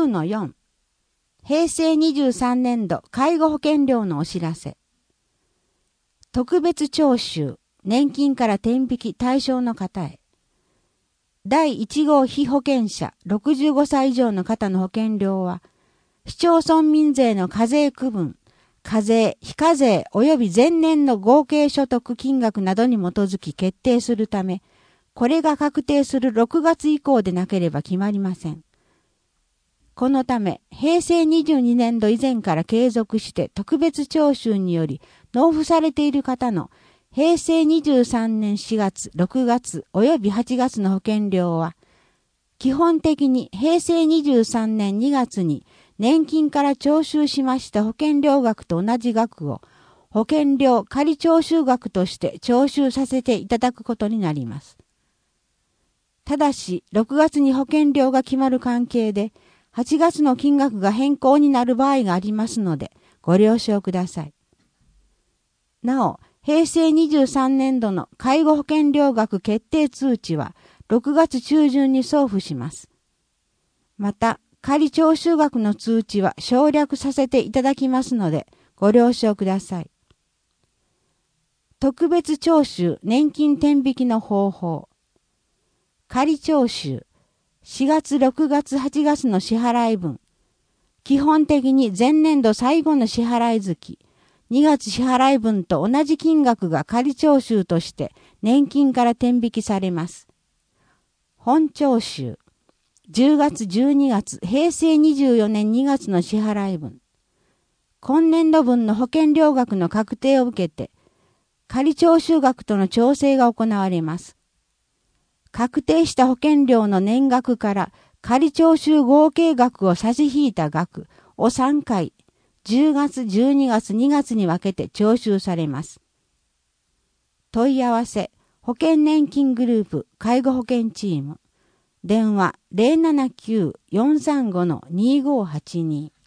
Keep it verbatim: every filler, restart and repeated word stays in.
きゅうのよん、へいせいにじゅうさんねんど介護保険料のお知らせ。特別徴収、年金から転引き対象の方へ。だいいち号被保険者ろくじゅうごさい以上の方の保険料は、市町村民税の課税区分、課税、非課税及び前年の合計所得金額などに基づき決定するため、これが確定するろくがつ以降でなければ決まりません。このため、へいせいにじゅうにねんど以前から継続して特別徴収により納付されている方のへいせいにじゅうさんねんしがつ、ろくがつ及びはちがつの保険料は、基本的にへいせいにじゅうさんねんにがつに年金から徴収しました保険料額と同じ額を保険料仮徴収額として徴収させていただくことになります。ただし、ろくがつに保険料が決まる関係で、はちがつの金額が変更になる場合がありますので、ご了承ください。なお、へいせいにじゅうさんねんどの介護保険料額決定通知は、ろくがつ中旬に送付します。また、仮徴収額の通知は省略させていただきますので、ご了承ください。特別徴収年金転引きの方法。仮徴収。しがつ、ろくがつ、はちがつの支払い分。基本的に前年度最後の支払い月、にがつ支払い分と同じ金額が仮徴収として年金から転引きされます。本徴収。じゅうがつ、じゅうにがつ、へいせいにじゅうよねんにがつの支払い分。今年度分の保険料額の確定を受けて、仮徴収額との調整が行われます。確定した保険料の年額から仮徴収合計額を差し引いた額をさんかい、じゅうがつ、じゅうにがつ、にがつに分けて徴収されます。問い合わせ、保険年金グループ介護保険チーム。電話 ゼロななきゅう よんさんご にごはちに。